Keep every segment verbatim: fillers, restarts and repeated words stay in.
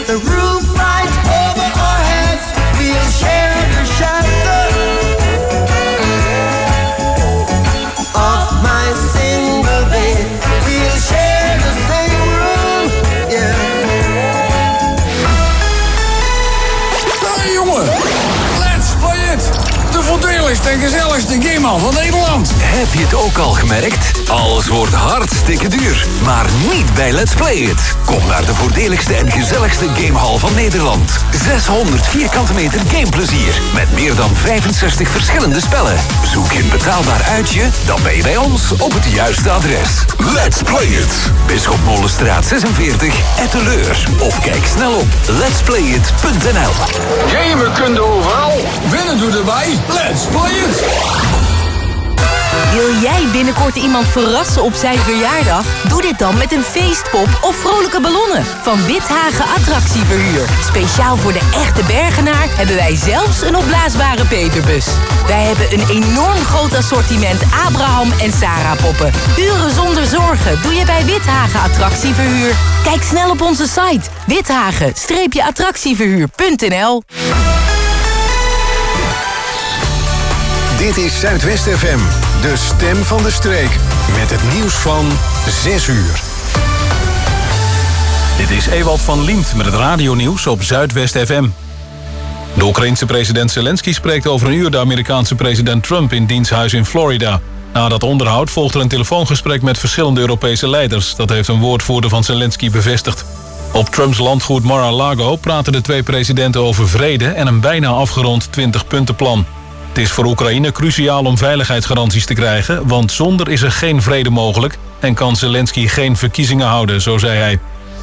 the roof right over our heads. We'll share the shelter of my single bed. We'll share the same room, yeah. Nou jongen, let's play it! De voordeligste en gezelligste gamehal van Nederland. Heb je het ook al gemerkt? Alles wordt hartstikke duur, maar niet bij Let's Play It. Kom naar de voordeligste en gezelligste gamehal van Nederland. zeshonderd vierkante meter gameplezier met meer dan vijfenzestig verschillende spellen. Zoek je een betaalbaar uitje, dan ben je bij ons op het juiste adres. Let's Play It. Bisschopmolenstraat zesenveertig, Etteleur. Of kijk snel op letsplayit punt n l. Gamen kun je overal. Winnen doe erbij. Let's Play It. Wil jij binnenkort iemand verrassen op zijn verjaardag? Doe dit dan met een feestpop of vrolijke ballonnen van Withagen Attractieverhuur. Speciaal voor de echte Bergenaar hebben wij zelfs een opblaasbare peperbus. Wij hebben een enorm groot assortiment Abraham en Sarah poppen. Uren zonder zorgen doe je bij Withagen Attractieverhuur. Kijk snel op onze site withagen attractieverhuur punt n l. Dit is Zuidwest F M, de stem van de streek. Met het nieuws van zes uur. Dit is Ewald van Liemt met het radionieuws op Zuidwest F M. De Oekraïense president Zelensky spreekt over een uur de Amerikaanse president Trump in diens huis in Florida. Na dat onderhoud volgt er een telefoongesprek met verschillende Europese leiders. Dat heeft een woordvoerder van Zelensky bevestigd. Op Trumps landgoed Mar-a-Lago praten de twee presidenten over vrede en een bijna afgerond twintig-puntenplan. Het is voor Oekraïne cruciaal om veiligheidsgaranties te krijgen, want zonder is er geen vrede mogelijk en kan Zelensky geen verkiezingen houden, zo zei hij.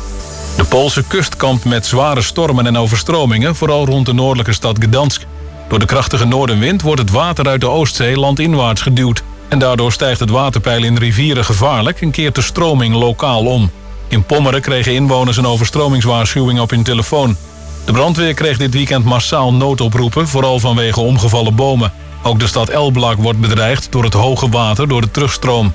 De Poolse kust kampt met zware stormen en overstromingen, vooral rond de noordelijke stad Gdansk. Door de krachtige noordenwind wordt het water uit de Oostzee landinwaarts geduwd en daardoor stijgt het waterpeil in rivieren gevaarlijk en keert de stroming lokaal om. In Pommeren kregen inwoners een overstromingswaarschuwing op hun telefoon. De brandweer kreeg dit weekend massaal noodoproepen, vooral vanwege omgevallen bomen. Ook de stad Elblak wordt bedreigd door het hoge water door de terugstroom.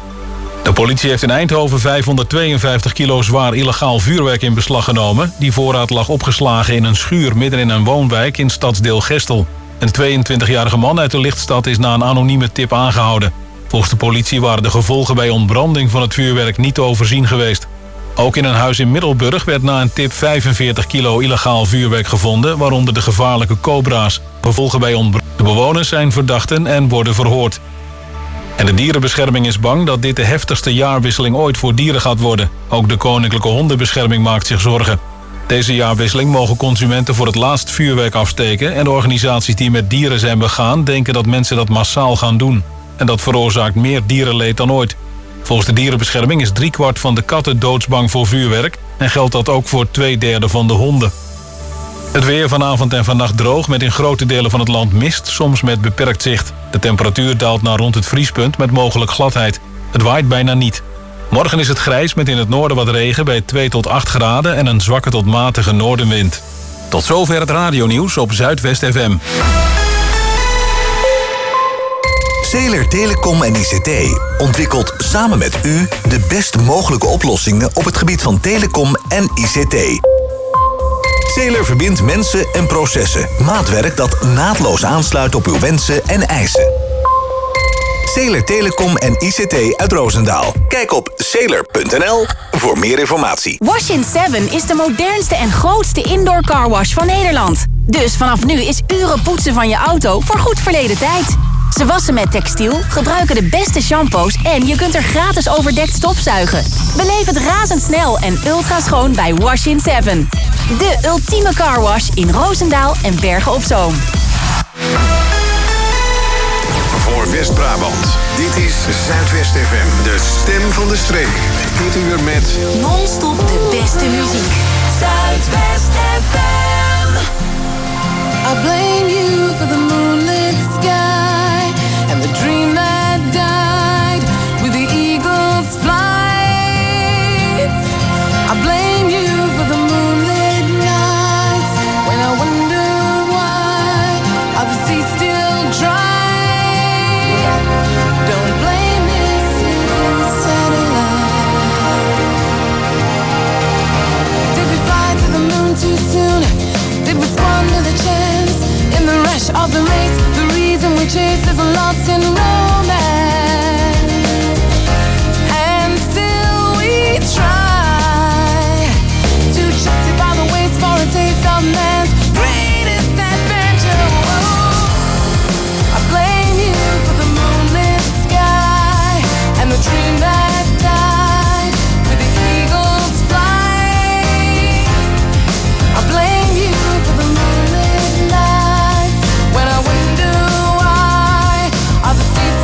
De politie heeft in Eindhoven vijfhonderdtweeënvijftig kilo zwaar illegaal vuurwerk in beslag genomen. Die voorraad lag opgeslagen in een schuur midden in een woonwijk in stadsdeel Gestel. Een tweeëntwintigjarige man uit de Lichtstad is na een anonieme tip aangehouden. Volgens de politie waren de gevolgen bij ontbranding van het vuurwerk niet te overzien geweest. Ook in een huis in Middelburg werd na een tip vijfenveertig kilo illegaal vuurwerk gevonden, waaronder de gevaarlijke cobra's. Gevolgen bij ontbranding. De bewoners zijn verdachten en worden verhoord. En de dierenbescherming is bang dat dit de heftigste jaarwisseling ooit voor dieren gaat worden. Ook de Koninklijke Hondenbescherming maakt zich zorgen. Deze jaarwisseling mogen consumenten voor het laatst vuurwerk afsteken en de organisaties die met dieren zijn begaan denken dat mensen dat massaal gaan doen. En dat veroorzaakt meer dierenleed dan ooit. Volgens de dierenbescherming is driekwart van de katten doodsbang voor vuurwerk en geldt dat ook voor twee derde van de honden. Het weer vanavond en vannacht droog met in grote delen van het land mist, soms met beperkt zicht. De temperatuur daalt naar rond het vriespunt met mogelijk gladheid. Het waait bijna niet. Morgen is het grijs met in het noorden wat regen bij twee tot acht graden en een zwakke tot matige noordenwind. Tot zover het radionieuws op Zuidwest F M. Zeeler Telecom en I C T ontwikkelt samen met u de best mogelijke oplossingen op het gebied van telecom en I C T. Zeeler verbindt mensen en processen. Maatwerk dat naadloos aansluit op uw wensen en eisen. Zeeler Telecom en I C T uit Roosendaal. Kijk op zeeler punt n l voor meer informatie. Wash in seven is de modernste en grootste indoor carwash van Nederland. Dus vanaf nu is uren poetsen van je auto voor goed verleden tijd. Ze wassen met textiel, gebruiken de beste shampoos en je kunt er gratis overdekt stofzuigen. Beleef het razendsnel en ultra schoon bij Wash in seven. De ultieme carwash in Roosendaal en Bergen op Zoom. Voor West-Brabant, dit is Zuidwest F M, de stem van de streek. Dit uur met non-stop de beste muziek. Zuidwest F M. I blame you for the moonlit sky and the dream that died with the eagle's flight. I blame you for the moonlit nights when I wonder why are the seas still dry. Don't blame this satellite. chases lost in romance, and still we try to justify the waste for a taste of man's greatest adventure. Whoa. I blame you for the moonlit sky and the dream that died with the eagle's flight. I blame you for the moonlit nights when I wonder why are the seasons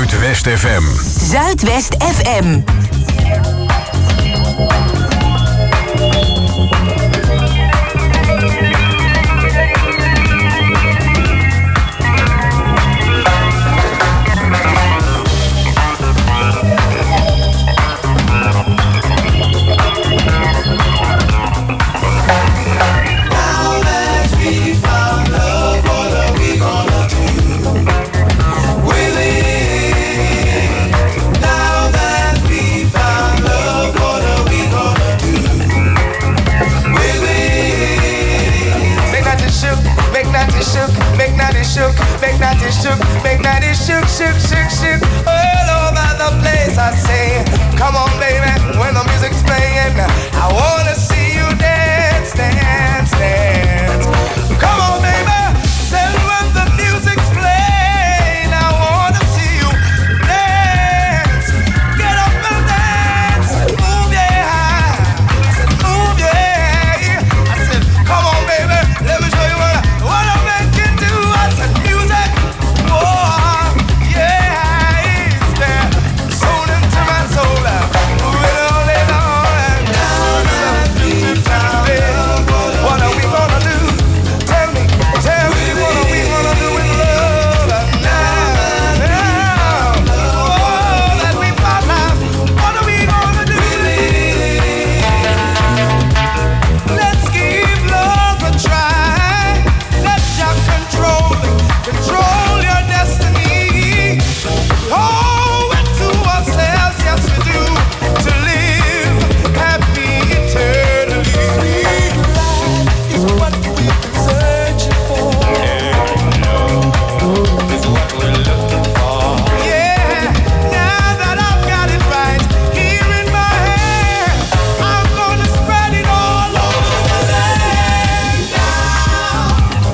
Zuidwest F M. Zuidwest F M. Shook, make that it shook, make that it shook, shook, shook, shook, all over the place. I say, come on, baby, when the music's playing, I wanna see you dance, dance, dance. Come on, baby, then when the music's playing, I wanna see you dance. Get up and dance, move yeah, I said move yeah. I said, come on, baby, let me show you what I, what I make you do. I said music, oh yeah, it's there, soul into my soul. Move it all in on down and deep down. What are we gonna do? Tell me, tell me, what are we gonna do with love now? Now, oh, that we found love. What are we gonna do? Let's give love a try. Let Jah control it, control your destiny. Oh, and to ourselves, yes we do, to live happy eternally. Sweet life is what we've been searching for. Is what we're looking for. Yeah, now that I've got it right here in my hand, I'm gonna spread it all over the land now.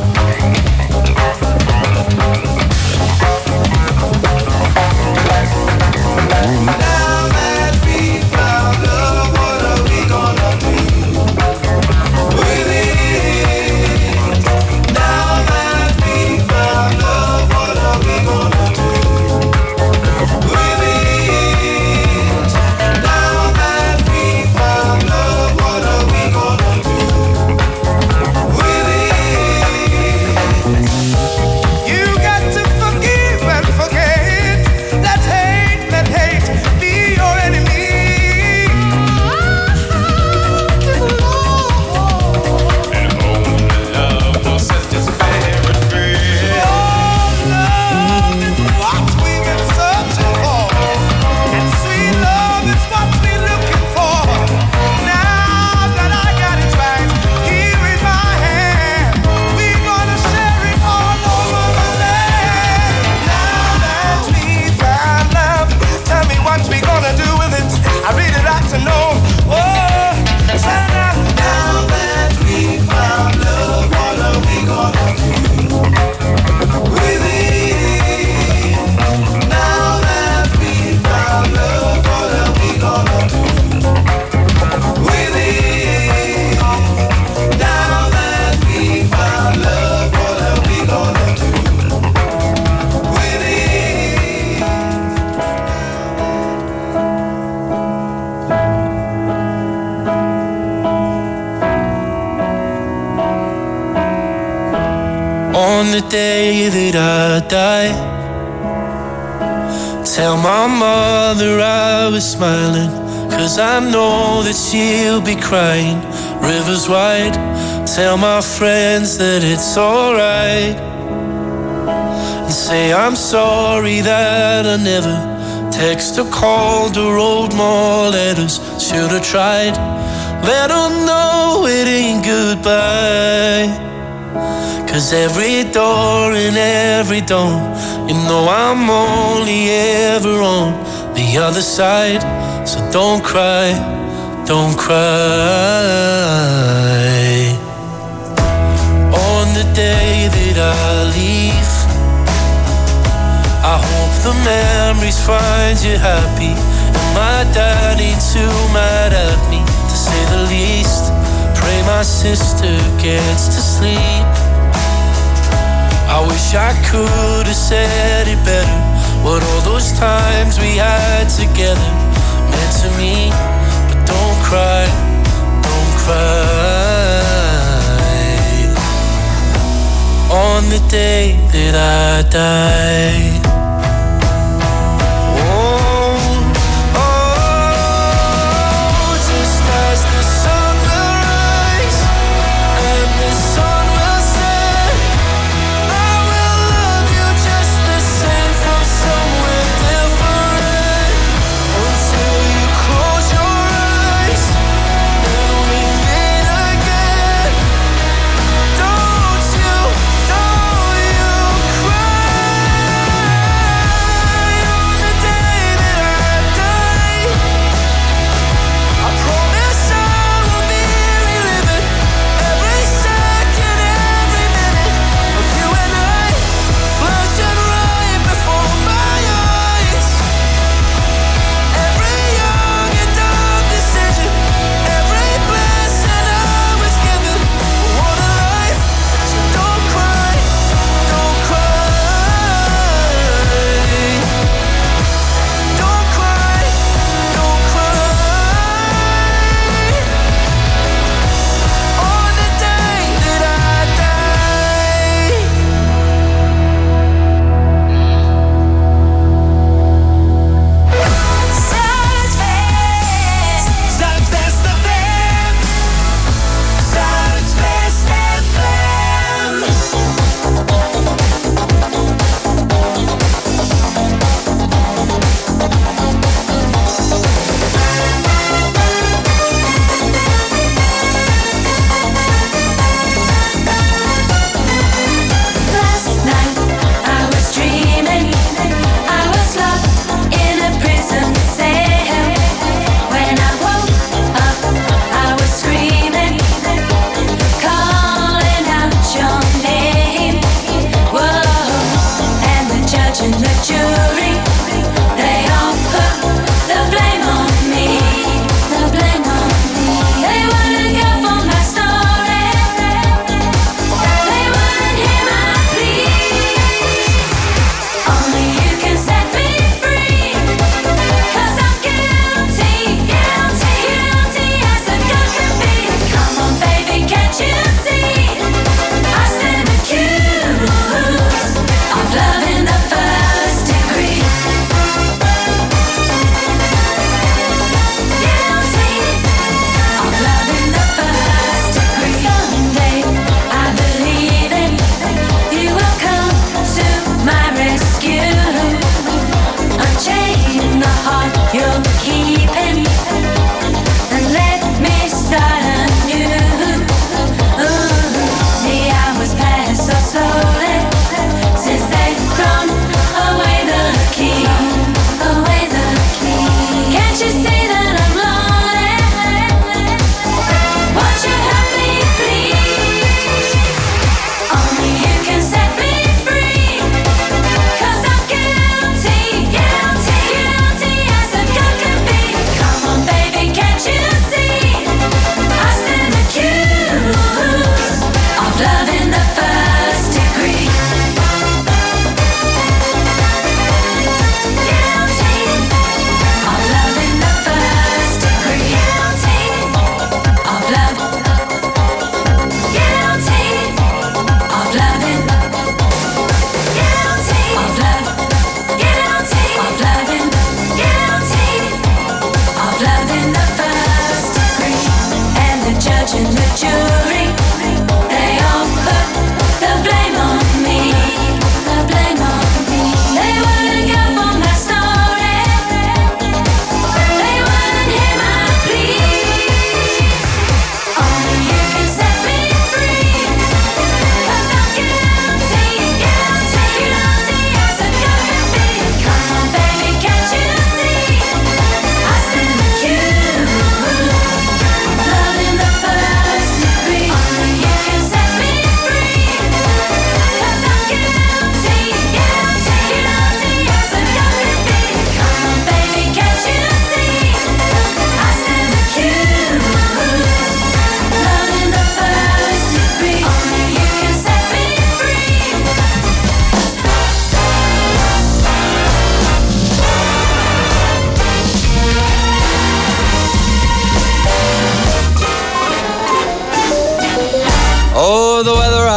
Now that we found love, what are we gonna do with it? Now that we found love, what are we gonna do with it? Now that we found love, what are we gonna do with it? You got to forgive and forget. Let hate, let hate be your enemy. And only love will set this spirit free. Oh, love is what we've been searching for, and sweet love is what we're looking for. Now that I got it right here in my hand, we're gonna share it all over the land. Now that we found love, tell me what we gonna do with it. I really like to know. Oh, tell now, now that we found love, what are we gonna do with it? Now that we found love, what are we gonna do with it? Now that we found love, what are we gonna do with it? On the day that I die, tell my mother I was smiling, 'cause I know that she'll be crying. Rivers wide, tell my friends that it's alright, and say I'm sorry that I never text or called or wrote more letters. Should've tried, let her know it ain't goodbye. 'Cause every door and every dawn, you know I'm only ever on the other side. So don't cry, don't cry. On the day that I leave, I hope the memories find you happy. And my dad ain't too mad at me, to say the least. Pray my sister gets to sleep. I wish I could have said it better what all those times we had together meant to me. But don't cry, don't cry on the day that I die. Don't you, don't you cry.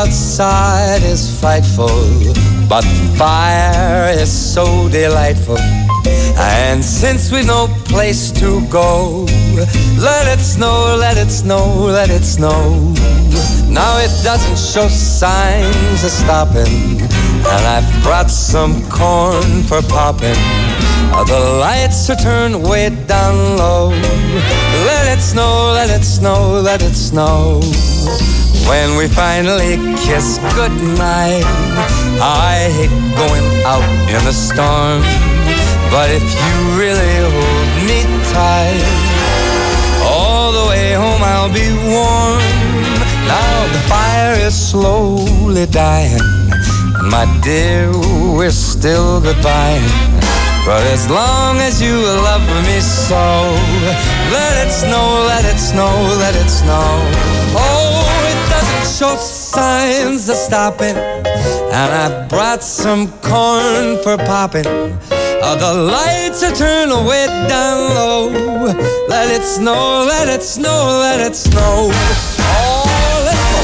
outside is frightful, but fire is so delightful. And since we've no place to go, let it snow, let it snow, let it snow. Now it doesn't show signs of stopping, and I've brought some corn for popping. The lights are turned way down low. Let it snow, let it snow, let it snow. When we finally kiss goodnight, I hate going out in the storm, but if you really hold me tight, all the way home I'll be warm. Now the fire is slowly dying, and my dear, we're still goodbye. But as long as you love me so, let it snow, let it snow, let it snow. Oh, it doesn't show signs of stopping, and I've brought some corn for popping. Uh, the lights are turned way down low. Let it snow, let it snow, let it snow. Oh, let's go.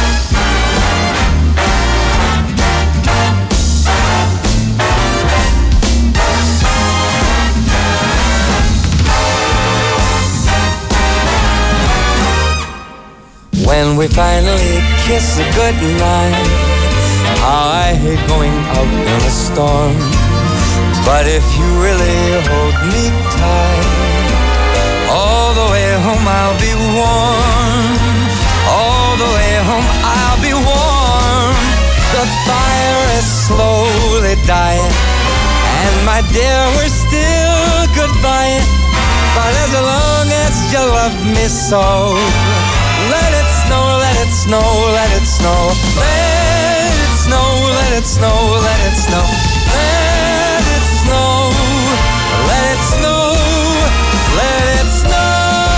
When we finally kiss goodnight, I hate going out in a storm, but if you really hold me tight, all the way home I'll be warm. All the way home I'll be warm. The fire is slowly dying, and my dear, we're still goodbye. But as long as you love me so, let it snow, let it snow, let it snow. Let it snow, let it snow, let it snow. Let it snow, let it snow, let it snow.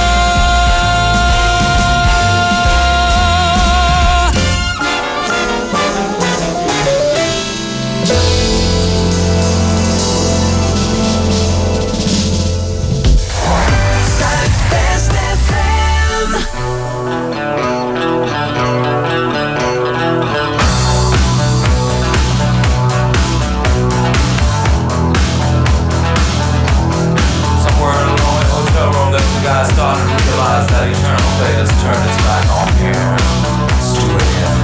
I started to realize that eternal fate has turned its back on here. It's two a.m.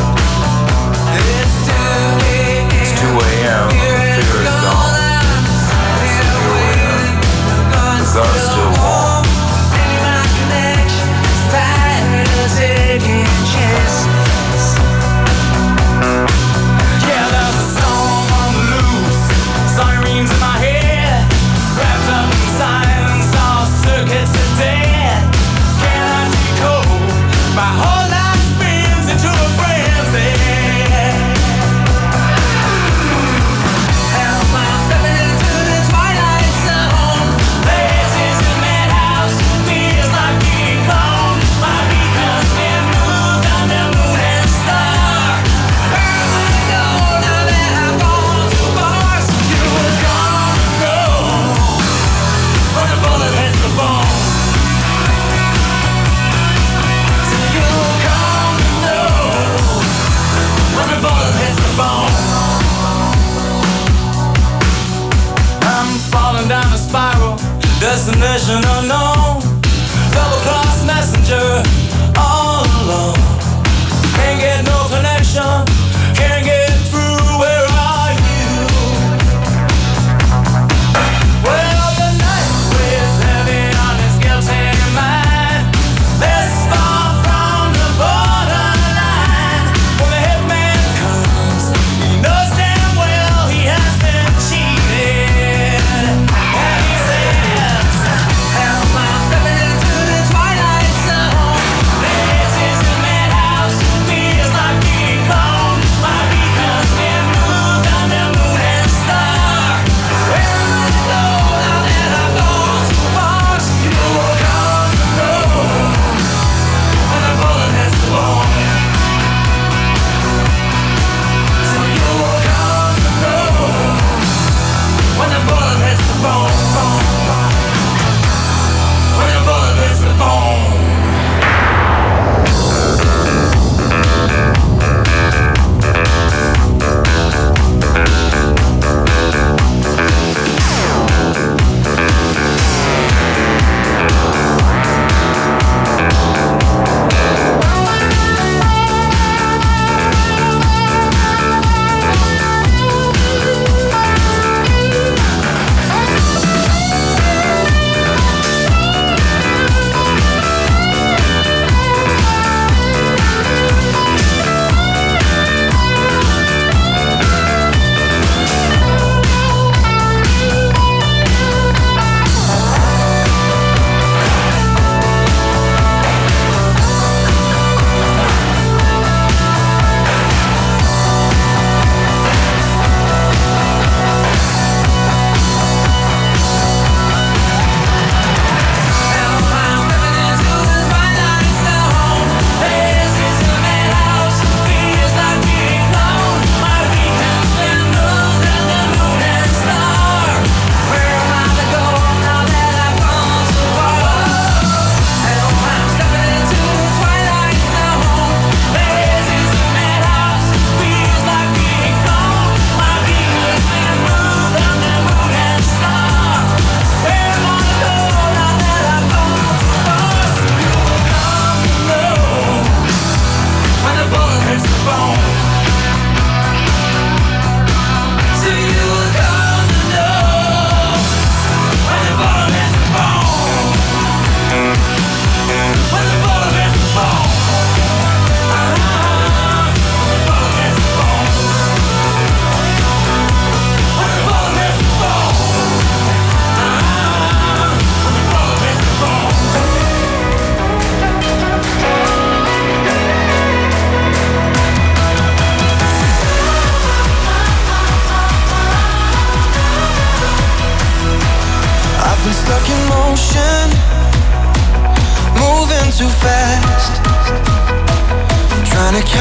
It's two a.m. The fear is gone. It's two a.m. The gun's still warm. Yeah, there's a storm on the loose. Sirens in my head, wrapped up in silence. All circuits are dead. Cannot decode. My whole life spins into a frenzy. Hell, I'm stepping into the twilight zone. This is a madhouse. Feels like being gone. My beacon's been moved under moon and star. Where am I going now that I've gone too far? You were gonna know when the bullet hits the bone. So you'll come to know when the bullet hits the bone. I'm falling down a spiral, destination unknown. Double cross messenger, all alone. Can't get no connection, can't get through. Where are you? Well, the night weighs heavy on his guilty mind. This far from the borderline. When the hitman comes, he knows damn well he has been cheated. And he says, hell,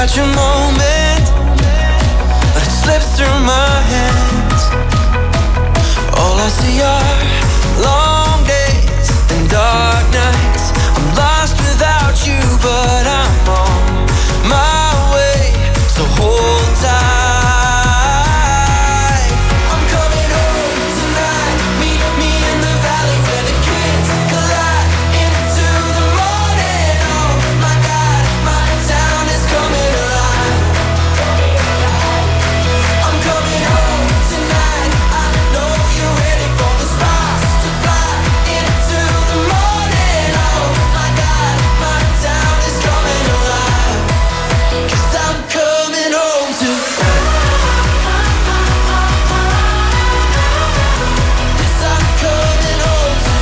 catch a moment, but it slips through my hands. All I see are long days and dark nights. I'm lost without you, but I'm on my way, so hold tight. I'm coming home tonight. Meet me in the valley where the kids collide into the morning. Oh my God, my town is coming alive. I'm coming home tonight. I know you're ready for the sparks to fly into the morning. Oh my God, my town is coming alive. 'Cause I'm coming home to. Yes, I'm coming home to.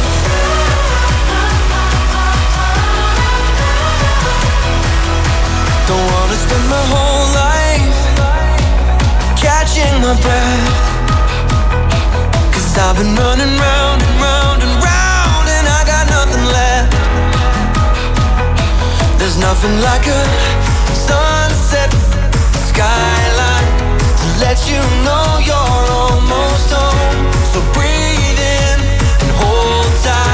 Don't wanna spend my whole life catching my breath, 'cause I've been running round and round and round and I got nothing left. There's nothing like a sunset skyline to let you know you're almost home. So breathe in and hold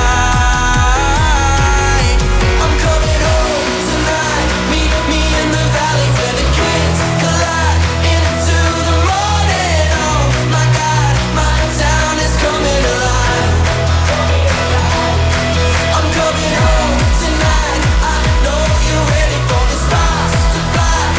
tight. I'm coming home tonight. Meet me in the valley where the kids collide into the morning. Oh my God, my town is coming alive. I'm coming home tonight. I know you're ready for the stars to fly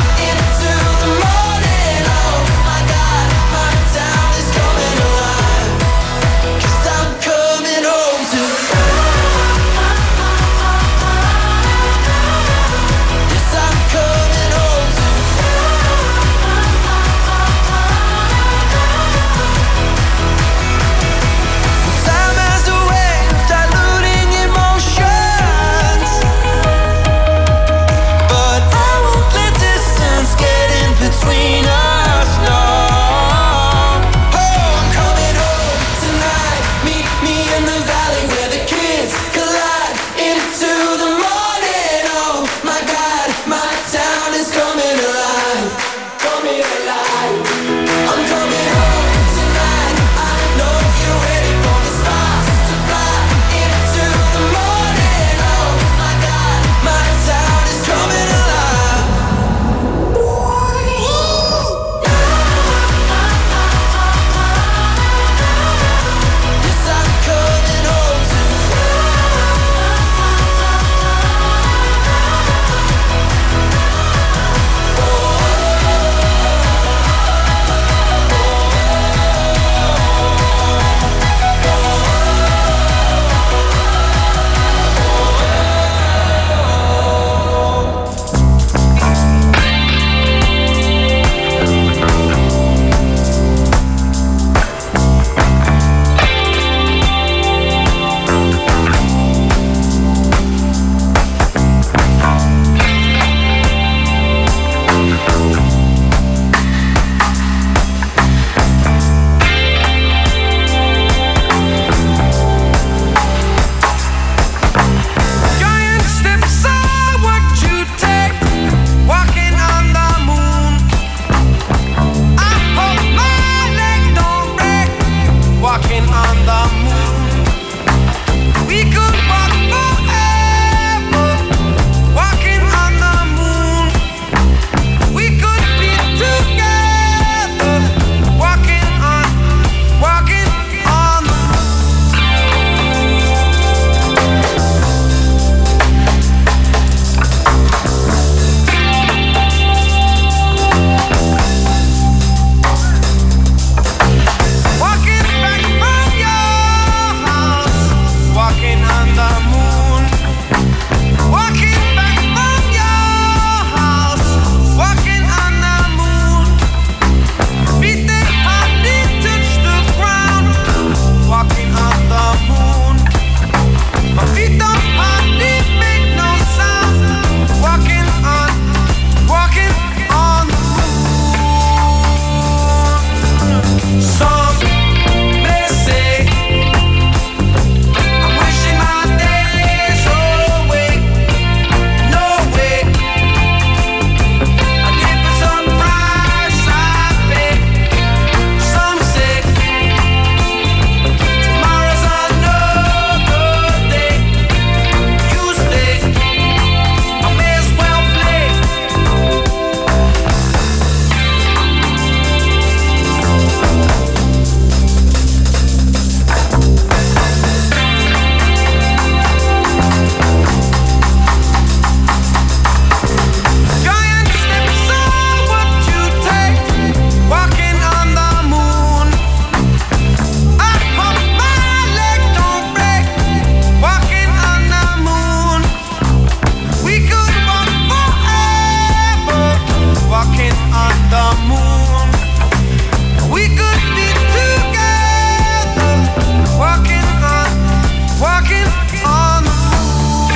the moon. We could be together, walking on, walking on the moon.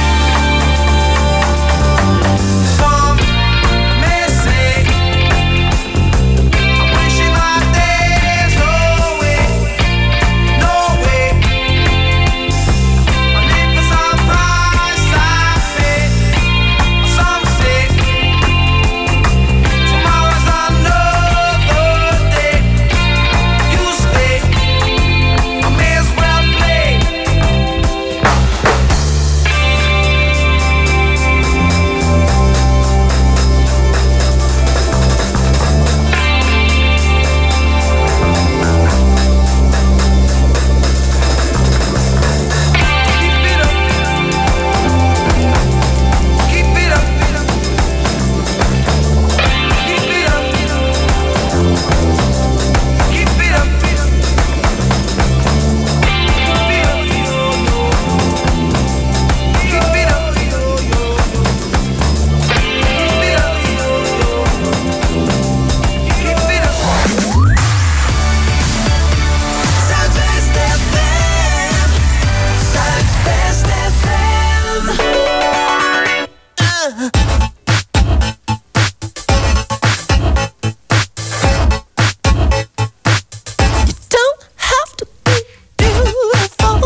Some may say I'm wishing my days away. No way. I live for some price I pay. Some say tomorrow's another day. You stay, I may as well play. Keep it up, keep it up, keep it up, keep it up, keep it up, keep it up, keep it up. Zuidwest F M, Zuidwest F M. You don't have to be beautiful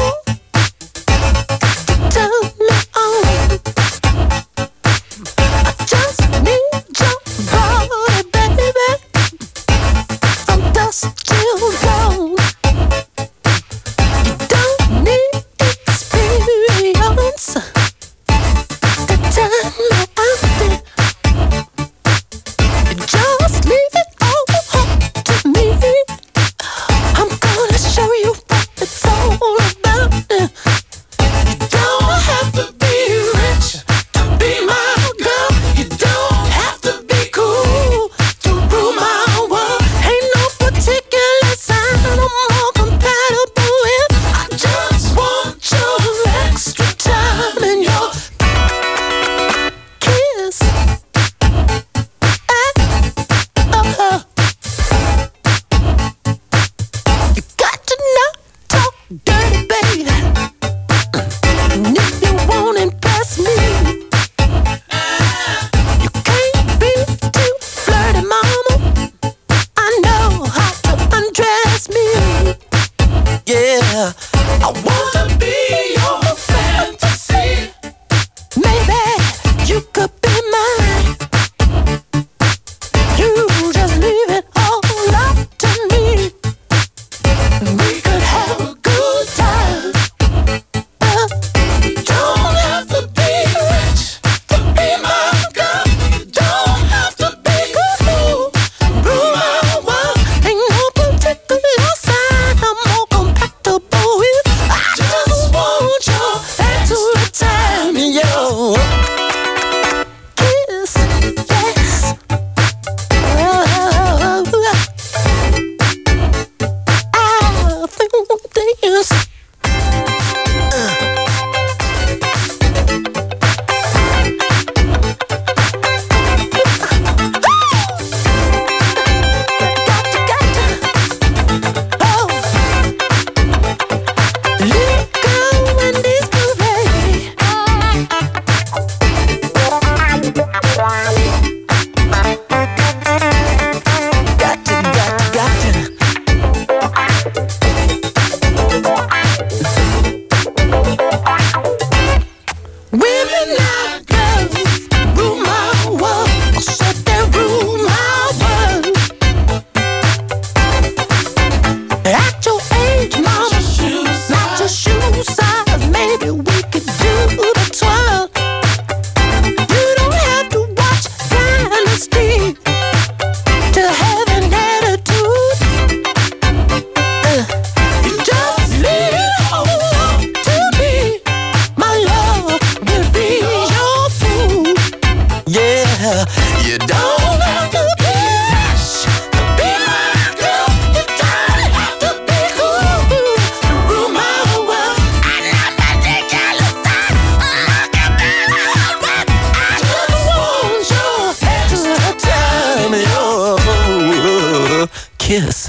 to turn me on. I just need your body, baby, from dusk till dawn. You don't need experience to turn me on. You just leave it all up to me. I'm gonna show you what it's all about. You don't have to be rich to be my girl. You don't have to be cool to rule my world. Ain't no particular sign I'm more compatible with. I just want your extra time and your kiss. Eh, oh, kiss.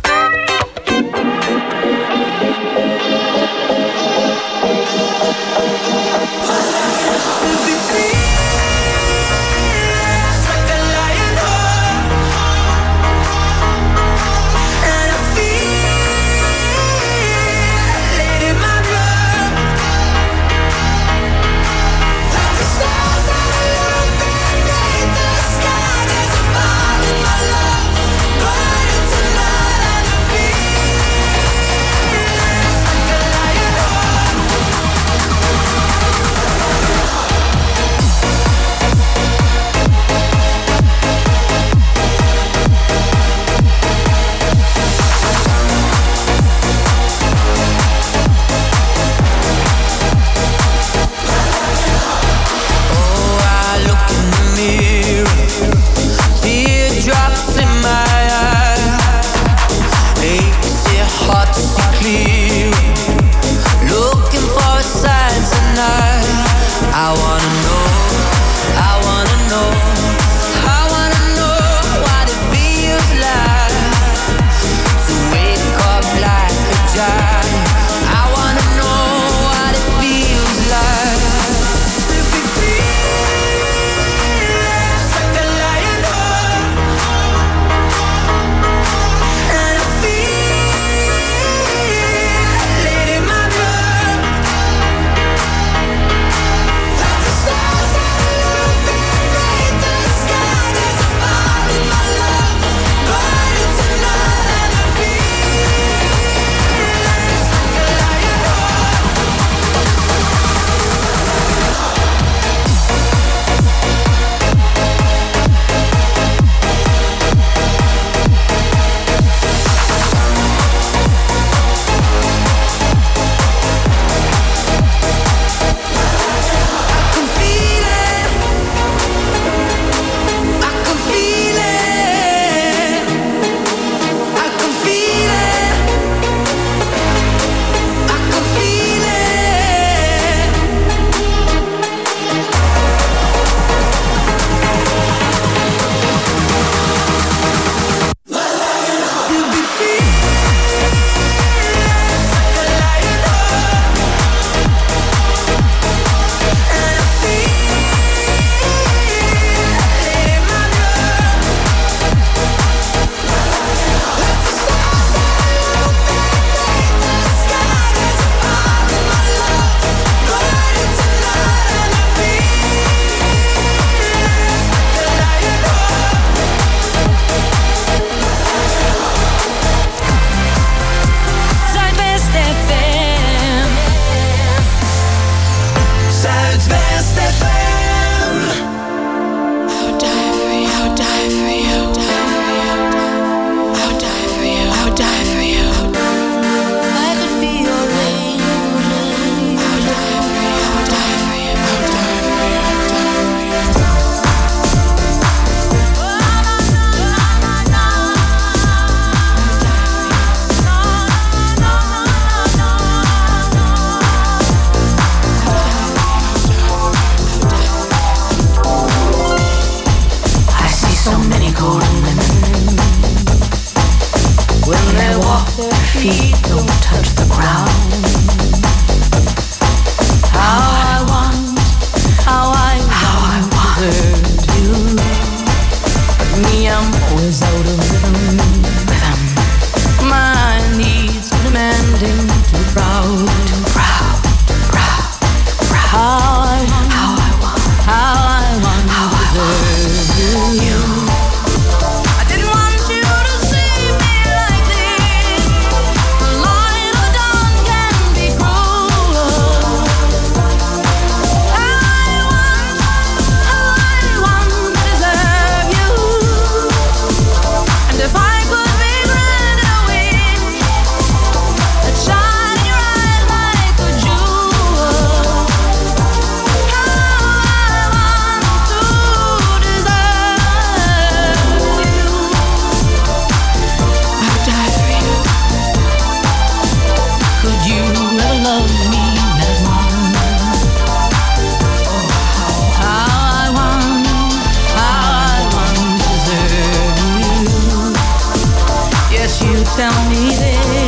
tell me this,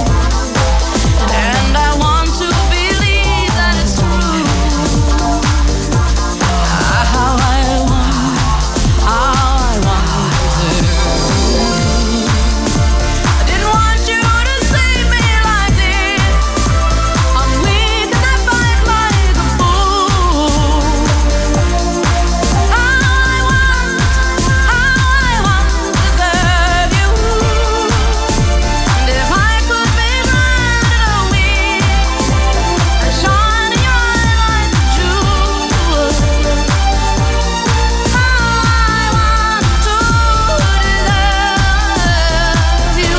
and I want to believe that it's true. Ah, how I want, how I want to. I didn't want you to see me like this. I'm weak and I fight like a fool. How I want, how I want to serve you. And if I could be blinded or weak and shine in your eye like the jewels, how I want to deserve you.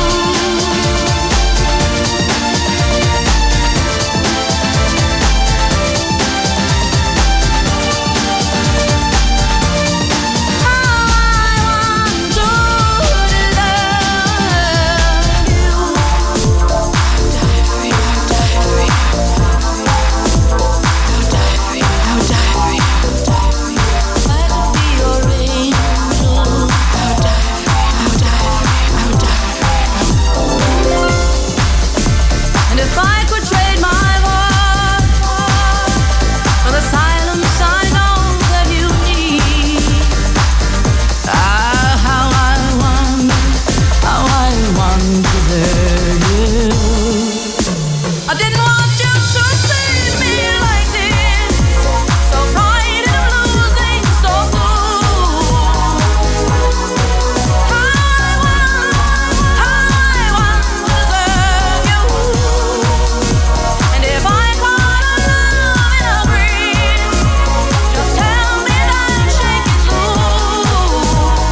And if I could trade my heart for the silence I know that you need, ah, how I want, how I want to serve you. I didn't want you to see me like this, so frightened of losing so soon. How I want, how I want to serve you. And if I caught a love in a breeze, just tell me that and shake it loose.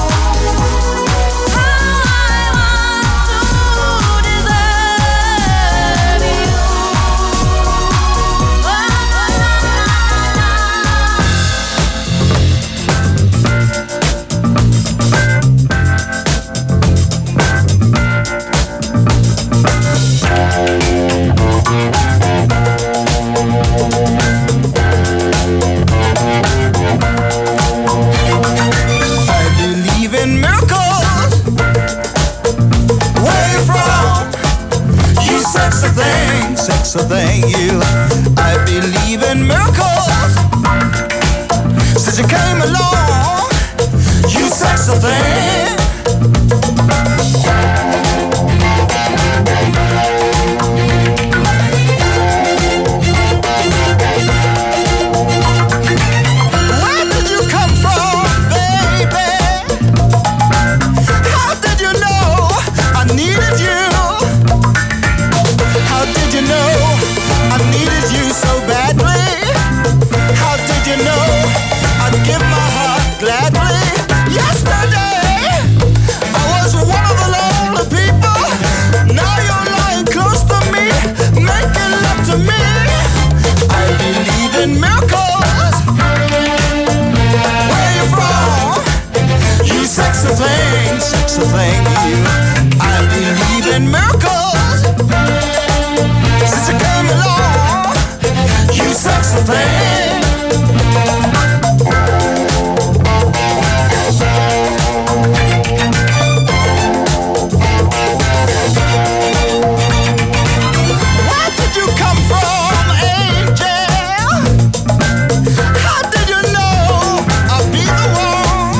How I want to deserve you. I believe in miracles. Where you from? You sexy thing, sexy thing, you. I believe in miracles. Since you came along, you sexy thing. Where did you come from, baby? How did you know I needed you? How did you know I needed you so badly? How did you know I'd give my heart gladly? Yesterday, I was one of the lonely people. Now you're lying close to me, making love to me. I believe in miracles. Where you from? You sexy thing, sexy thing, you. I believe in miracles. Since you came along, you sexy thing. Where did you come from, angel? How did you know I'd be the one?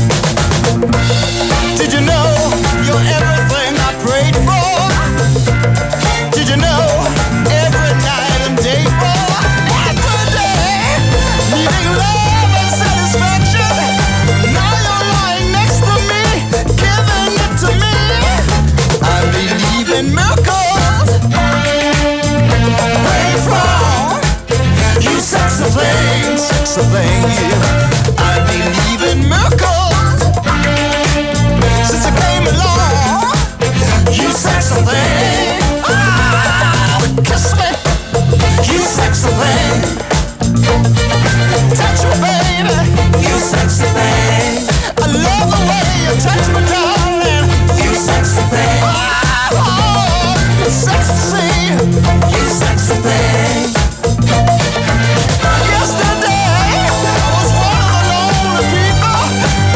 Did you know you're everything I prayed for? Did you know every night and day for? Every day, needing love and satisfaction. Now you're lying next to me, giving it to me. I believe in miracles. Where you from? You sexy thing, sexy thing, you. I believe in miracles. Since you came along, you sexy thing. Ah, kiss me, you sexy thing. Touch me, baby, you sexy thing. I love the way you touch me, darling. You sexy thing. Ah, oh, it's sexy, you sexy thing. Yesterday, I was one of the lonely people.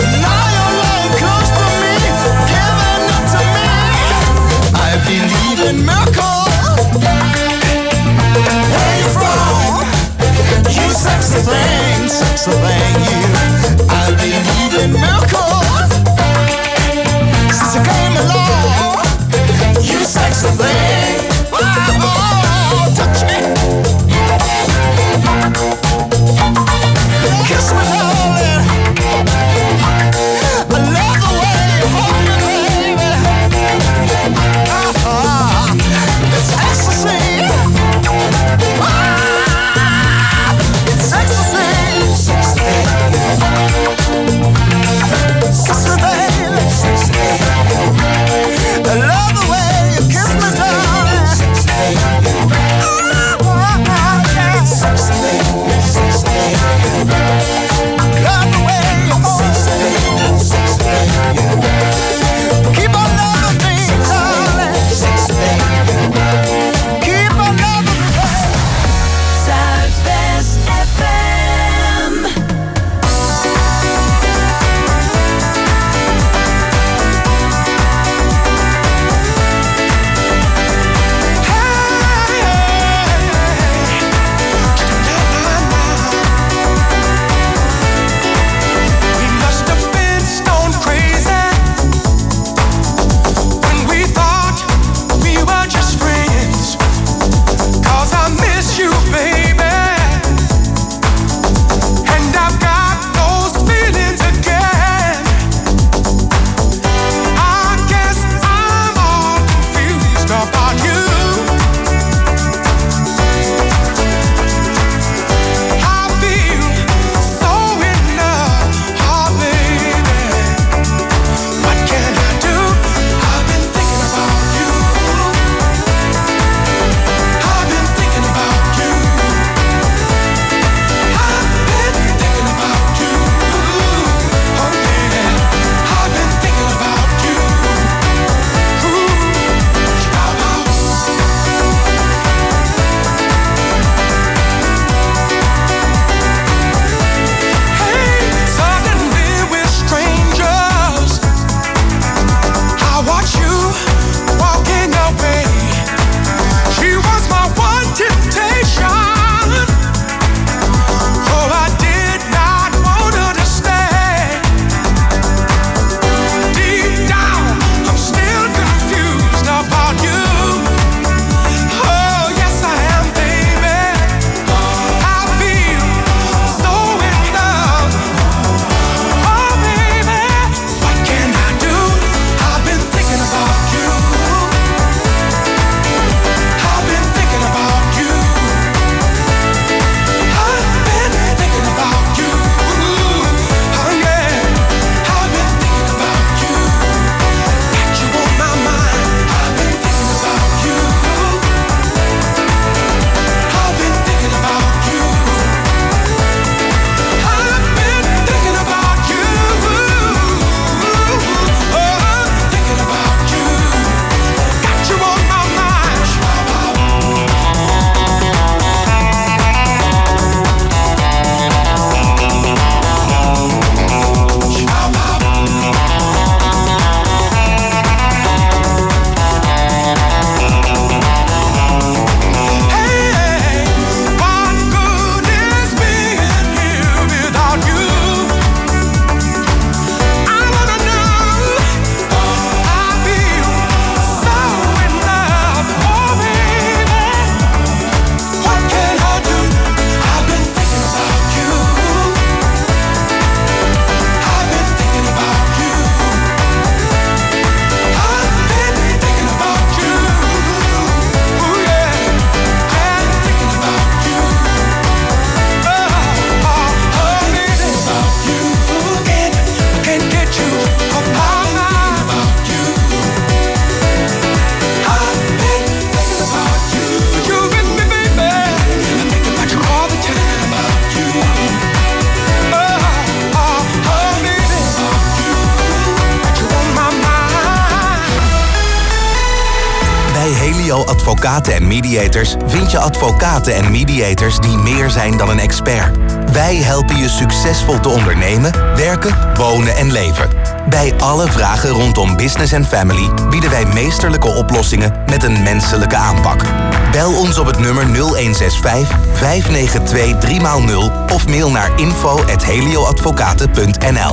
Bij Helio Advocaten en Mediators vind je advocaten en mediators die meer zijn dan een expert. Wij helpen je succesvol te ondernemen, werken, wonen en leven. Bij alle vragen rondom business en family bieden wij meesterlijke oplossingen met een menselijke aanpak. Bel ons op het nummer nul een zes vijf, vijf negen twee, drie nul of mail naar info at helioadvocaten punt n l.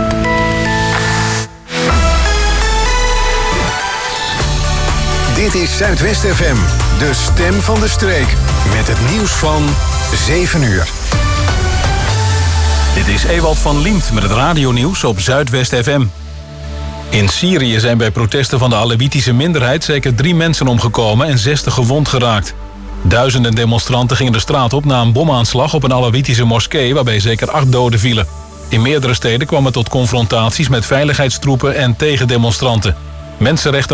Dit is Zuidwest F M, de stem van de streek. Met het nieuws van zeven uur. Dit is Ewald van Liemt met het radionieuws op Zuidwest F M. In Syrië zijn bij protesten van de Alewitische minderheid zeker drie mensen omgekomen en zestig gewond geraakt. Duizenden demonstranten gingen de straat op na een bomaanslag op een Alewitische moskee waarbij zeker acht doden vielen. In meerdere steden kwam het tot confrontaties met veiligheidstroepen en tegendemonstranten. Mensenrechten